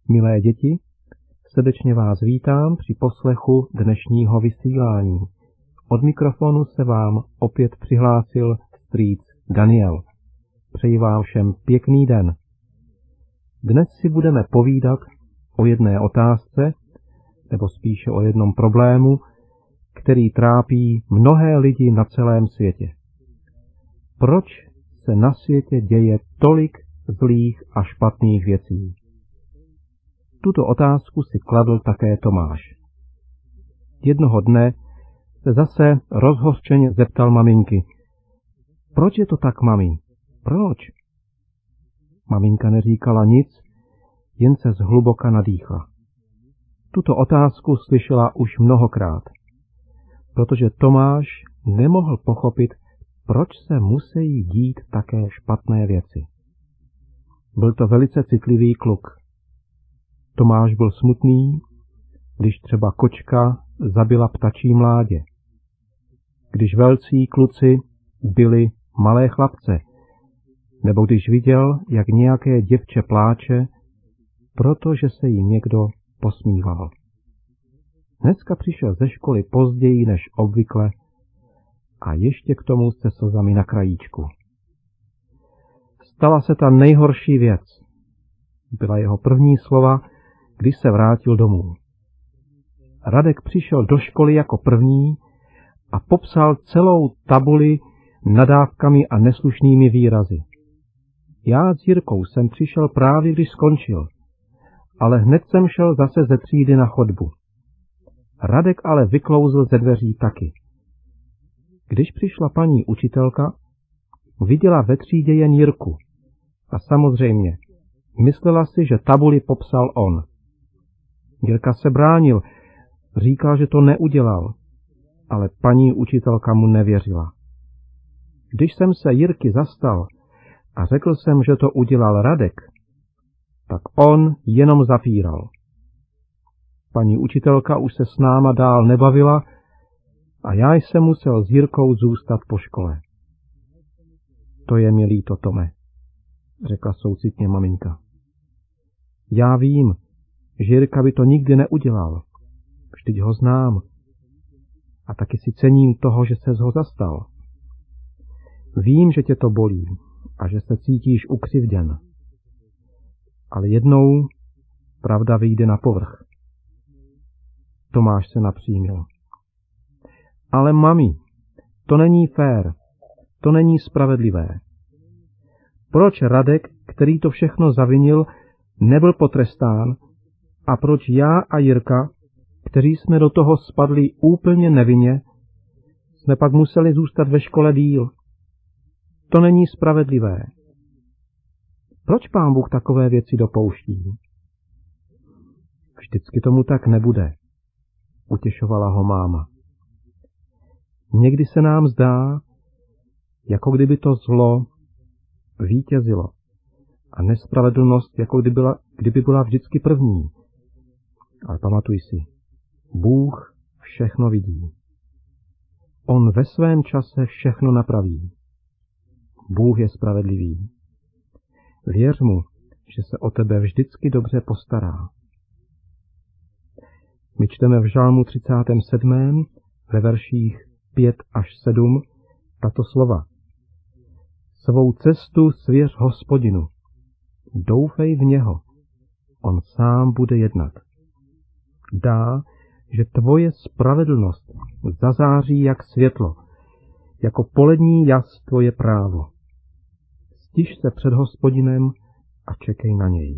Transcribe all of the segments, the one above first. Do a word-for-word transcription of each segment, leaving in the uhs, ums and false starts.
Milé děti, srdečně vás vítám při poslechu dnešního vysílání. Od mikrofonu se vám opět přihlásil strýc Daniel. Přeji vám všem pěkný den. Dnes si budeme povídat o jedné otázce, nebo spíše o jednom problému, který trápí mnohé lidi na celém světě. Proč se na světě děje tolik zlých a špatných věcí? Tuto otázku si kladl také Tomáš. Jednoho dne se zase rozhořčeně zeptal maminky. Proč je to tak, mami? Proč? Maminka neříkala nic, jen se zhluboka nadýchla. Tuto otázku slyšela už mnohokrát, protože Tomáš nemohl pochopit, proč se musí dít také špatné věci. Byl to velice citlivý kluk. Tomáš byl smutný, když třeba kočka zabila ptačí mládě. Když velcí kluci byli malé chlapce, nebo když viděl, jak nějaké děvče pláče, protože se jí někdo posmíval. Dneska přišel ze školy později než obvykle a ještě k tomu se slzami na krajíčku. Stala se ta nejhorší věc. Byla jeho první slova, když se vrátil domů. Radek přišel do školy jako první a popsal celou tabuli nadávkami a neslušnými výrazy. Já s Jirkou jsem přišel právě, když skončil, ale hned jsem šel zase ze třídy na chodbu. Radek ale vyklouzl ze dveří taky. Když přišla paní učitelka, viděla ve třídě jen Jirku a samozřejmě myslela si, že tabuli popsal on. Jirka se bránil, říkal, že to neudělal, ale paní učitelka mu nevěřila. Když jsem se Jirky zastal a řekl jsem, že to udělal Radek, tak on jenom zapíral. Paní učitelka už se s náma dál nebavila a já jsem musel s Jirkou zůstat po škole. To je mi líto, Tome, řekla soucitně maminka. Já vím, že Jirka by to nikdy neudělal. Vždyť ho znám. A taky si cením toho, že ses ho zastal. Vím, že tě to bolí a že se cítíš ukřivděn. Ale jednou pravda vyjde na povrch. Tomáš se napřímil. Ale mami, to není fér, to není spravedlivé. Proč Radek, který to všechno zavinil, nebyl potrestán a proč já a Jirka, kteří jsme do toho spadli úplně nevinně, jsme pak museli zůstat ve škole díl? To není spravedlivé. Proč Pán Bůh takové věci dopouští? Vždycky tomu tak nebude, utěšovala ho máma. Někdy se nám zdá, jako kdyby to zlo vítězilo a nespravedlnost, jako kdyby byla, kdyby byla vždycky první. Ale pamatuj si, Bůh všechno vidí. On ve svém čase všechno napraví. Bůh je spravedlivý. Věř mu, že se o tebe vždycky dobře postará. My čteme v Žalmu třicátém sedmém ve verších pět až sedm tato slova. Svou cestu svěř Hospodinu. Doufej v něho. On sám bude jednat. Dá, že tvoje spravedlnost zazáří jak světlo, jako polední jas tvoje právo. Stiž se před Hospodinem a čekej na něj.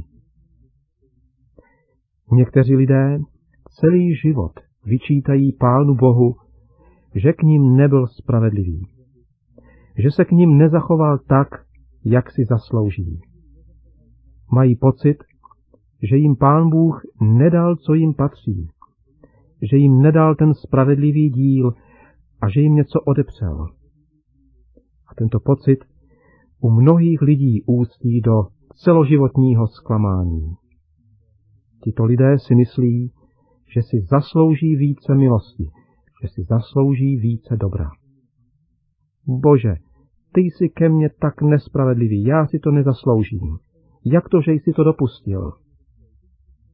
Někteří lidé celý život vyčítají Pánu Bohu, že k ním nebyl spravedlivý, že se k ním nezachoval tak, jak si zaslouží. Mají pocit, že jim Pán Bůh nedal, co jim patří, že jim nedal ten spravedlivý díl a že jim něco odepřel. A tento pocit u mnohých lidí ústí do celoživotního zklamání. Tito lidé si myslí, že si zaslouží více milosti, že si zaslouží více dobra. Bože, ty jsi ke mně tak nespravedlivý, já si to nezasloužím. Jak to, že jsi to dopustil?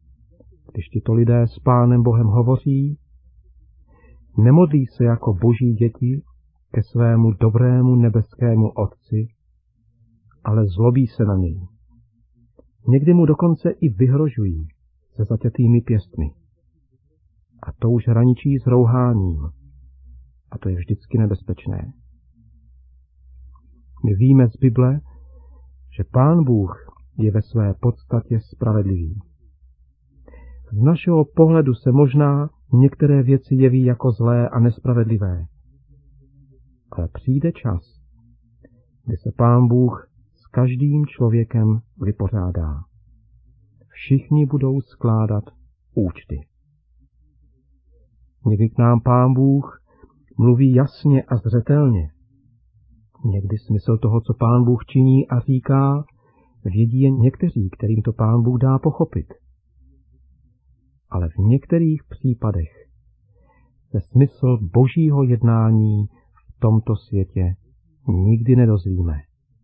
když tito lidé s Pánem Bohem hovoří, nemodlí se jako boží děti ke svému dobrému nebeskému Otci, ale zlobí se na něj. Někdy mu dokonce i vyhrožují se zaťatými pěstmi. A to už hraničí s rouháním. A to je vždycky nebezpečné. My víme z Bible, že Pán Bůh je ve své podstatě spravedlivý. Z našeho pohledu se možná některé věci jeví jako zlé a nespravedlivé. Ale přijde čas, kdy se Pán Bůh s každým člověkem vypořádá. Všichni budou skládat účty. Někdy k nám Pán Bůh mluví jasně a zřetelně. Někdy smysl toho, co Pán Bůh činí a říká, vědí jen někteří, kterým to Pán Bůh dá pochopit. Ale v některých případech se smysl božího jednání v tomto světě nikdy nedozvíme.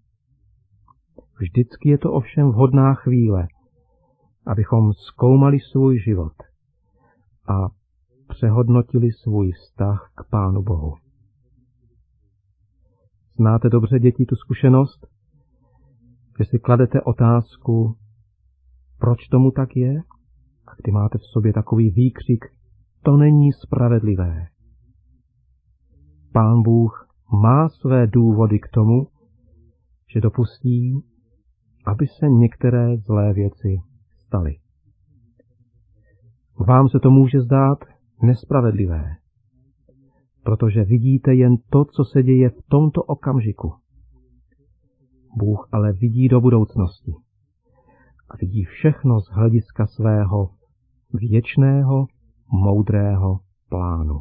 Vždycky je to ovšem vhodná chvíle, abychom zkoumali svůj život a přehodnotili svůj vztah k Pánu Bohu. Znáte dobře, děti, tu zkušenost, že si kladete otázku, proč tomu tak je? A kdy máte v sobě takový výkřik, to není spravedlivé. Pán Bůh má své důvody k tomu, že dopustí, aby se některé zlé věci staly. Vám se to může zdát nespravedlivé, protože vidíte jen to, co se děje v tomto okamžiku. Bůh ale vidí do budoucnosti a vidí všechno z hlediska svého věčného, moudrého plánu.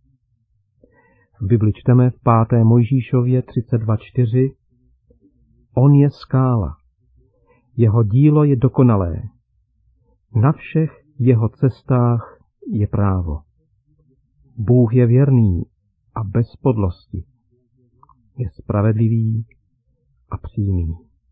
V Bibli čteme v páté Mojžíšově třicet dva čtyři: On je skála, jeho dílo je dokonalé, na všech jeho cestách je právo. Bůh je věrný a bez podlosti, je spravedlivý a přímý.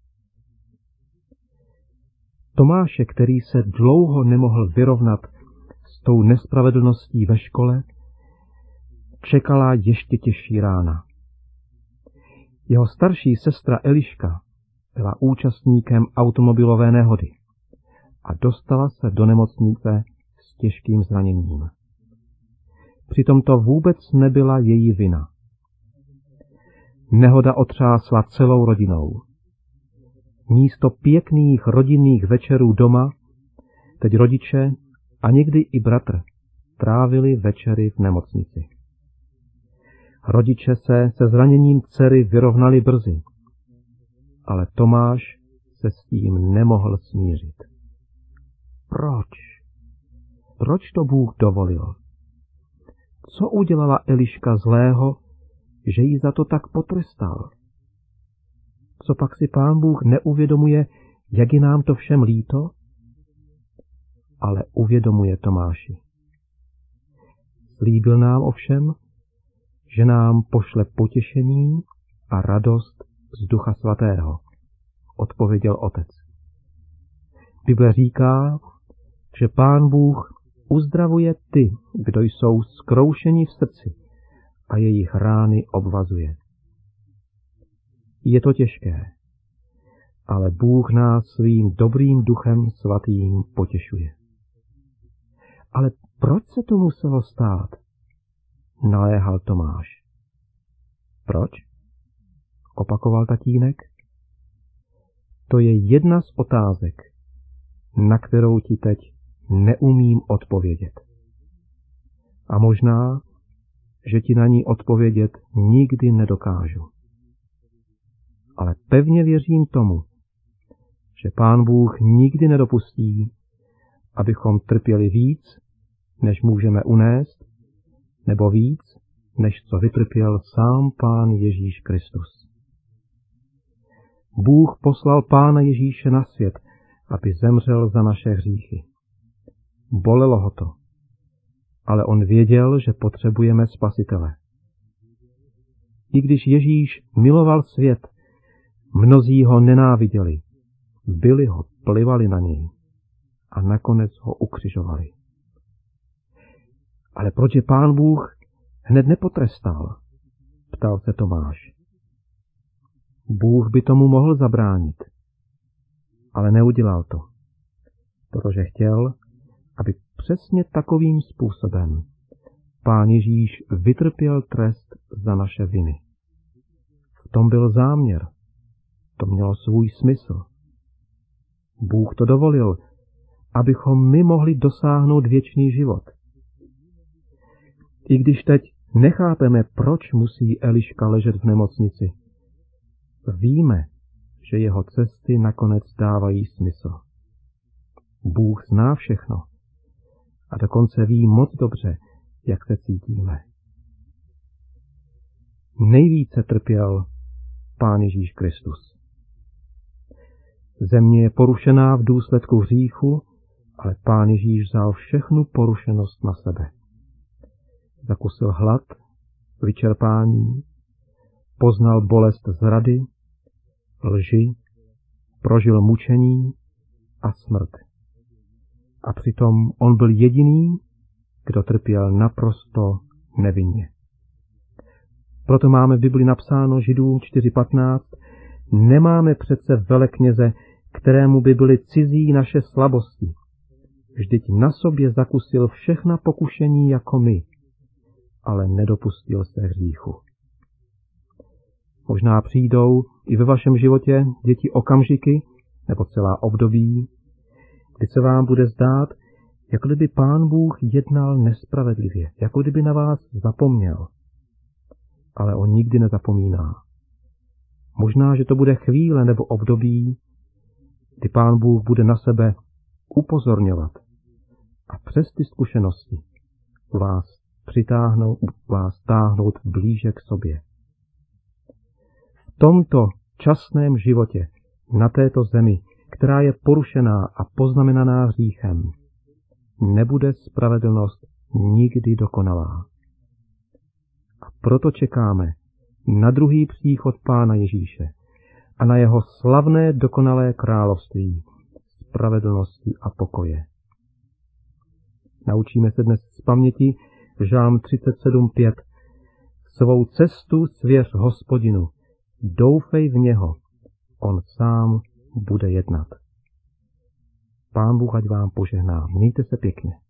Tomáše, který se dlouho nemohl vyrovnat s tou nespravedlností ve škole, čekala ještě těžší rána. Jeho starší sestra Eliška byla účastníkem automobilové nehody a dostala se do nemocnice s těžkým zraněním. Přitom to vůbec nebyla její vina. Nehoda otřásla celou rodinou. Místo pěkných rodinných večerů doma, teď rodiče a někdy i bratr trávili večery v nemocnici. Rodiče se se zraněním dcery vyrovnali brzy, ale Tomáš se s tím nemohl smířit. Proč? Proč to Bůh dovolil? Co udělala Eliška zlého, že jí za to tak potrestal? Co pak si Pán Bůh neuvědomuje, jak je nám to všem líto? Ale uvědomuje Tomáši. Slíbil nám ovšem, že nám pošle potěšení a radost z Ducha Svatého, odpověděl otec. Bible říká, že Pán Bůh uzdravuje ty, kdo jsou zkroušeni v srdci a jejich rány obvazuje. Je to těžké, ale Bůh nás svým dobrým Duchem Svatým potěšuje. Ale proč se to muselo stát? Naléhal Tomáš. Proč? Opakoval tatínek. To je jedna z otázek, na kterou ti teď neumím odpovědět. A možná, že ti na ní odpovědět nikdy nedokážu. Ale pevně věřím tomu, že Pán Bůh nikdy nedopustí, abychom trpěli víc, než můžeme unést, nebo víc, než co vytrpěl sám Pán Ježíš Kristus. Bůh poslal Pána Ježíše na svět, aby zemřel za naše hříchy. Bolelo ho to, ale on věděl, že potřebujeme Spasitele. I když Ježíš miloval svět, mnozí ho nenáviděli, byli ho, plivali na něj. a nakonec ho ukřižovali. Ale proč je Pán Bůh hned nepotrestal? Ptal se Tomáš. Bůh by tomu mohl zabránit, ale neudělal to, protože chtěl, aby přesně takovým způsobem Pán Ježíš vytrpěl trest za naše viny. V tom byl záměr, to mělo svůj smysl. Bůh to dovolil, abychom my mohli dosáhnout věčný život. I když teď nechápeme, proč musí Eliška ležet v nemocnici, víme, že jeho cesty nakonec dávají smysl. Bůh zná všechno a dokonce ví moc dobře, jak se cítíme. Nejvíce trpěl Pán Ježíš Kristus. Země je porušená v důsledku hříchu, ale Pán Ježíš vzal všechnu porušenost na sebe. Zakusil hlad, vyčerpání, poznal bolest zrady, lži, prožil mučení a smrt. A přitom on byl jediný, kdo trpěl naprosto nevinně. Proto máme v Bibli napsáno Židům čtyři patnáct, nemáme přece velekněze, kterému by byly cizí naše slabosti. Vždyť na sobě zakusil všechna pokušení jako my, ale nedopustil se hříchu. Možná přijdou i ve vašem životě děti okamžiky nebo celá období, kdy se vám bude zdát, jako kdyby Pán Bůh jednal nespravedlivě, jako kdyby na vás zapomněl. Ale on nikdy nezapomíná. Možná, že to bude chvíle nebo období, kdy Pán Bůh bude na sebe upozorňovat a přes ty zkušenosti vás přitáhnout, vás táhnout blíže k sobě. V tomto časném životě na této zemi, která je porušená a poznamenaná hříchem, nebude spravedlnost nikdy dokonalá. A proto čekáme na druhý příchod Pána Ježíše a na jeho slavné dokonalé království, spravedlnosti a pokoje. Naučíme se dnes z paměti Žálm třicet sedm pět. Svou cestu svěř Hospodinu, doufej v něho, on sám bude jednat. Pán Bůh ať vám požehná. Mějte se pěkně.